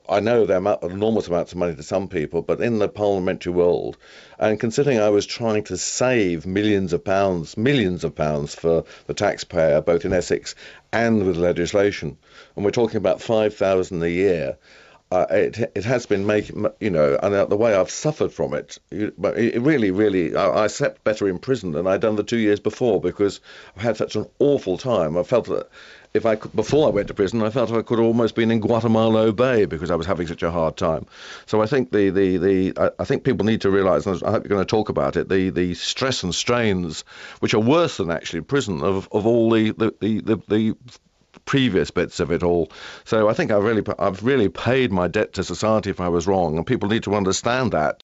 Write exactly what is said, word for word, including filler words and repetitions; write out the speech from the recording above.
I know they're amo- enormous amounts of money to some people, but in the parliamentary world, and considering I was trying to save millions of pounds, millions of pounds for the taxpayer, both in Essex and with legislation, and we're talking about five thousand a year. Uh, it it has been making, you know, and uh, the way I've suffered from it, you, but it it really, really, I, I slept better in prison than I'd done the two years before because I've had such an awful time. I felt that if I could, before I went to prison, I felt I could have almost been in Guatemala Bay because I was having such a hard time. So I think the the, the I, I think people need to realise, and I hope you're going to talk about it, the, the stress and strains, which are worse than actually prison, of, of all the the, the, the, the previous bits of it all. So I think I've really I've really paid my debt to society if I was wrong, and people need to understand that.